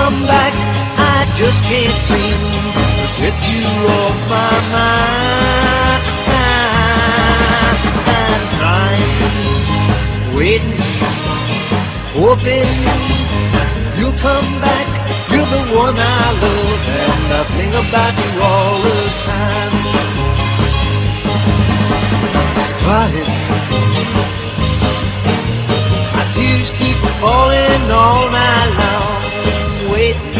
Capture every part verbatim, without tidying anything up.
come back, I just can't seem to get you off my mind. I'm trying, waiting, hoping you'll come back. You're the one I love, and I think about you all the time. Crying, my tears keep falling all night long. Waiting,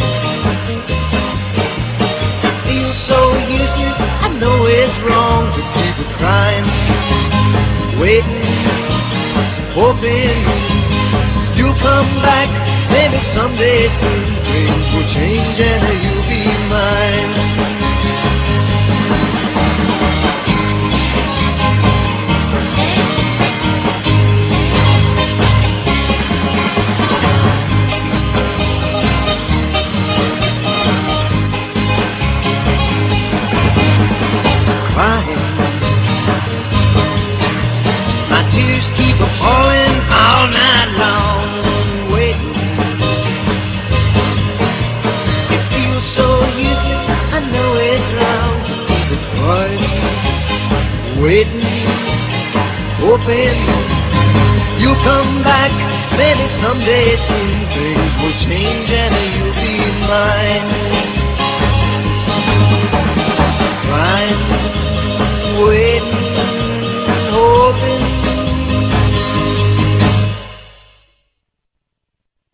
it feels so useless, I know it's wrong to keep crying. Waiting, hoping you'll come back. Maybe someday soon things will change and you'll be mine. Crying, my tears keep falling all night long. Waiting, it feels so useless, I know it's wrong to keep it crying. Waiting, hoping you'll come back. Maybe someday soon things will change and you'll be mine. Crying, waiting,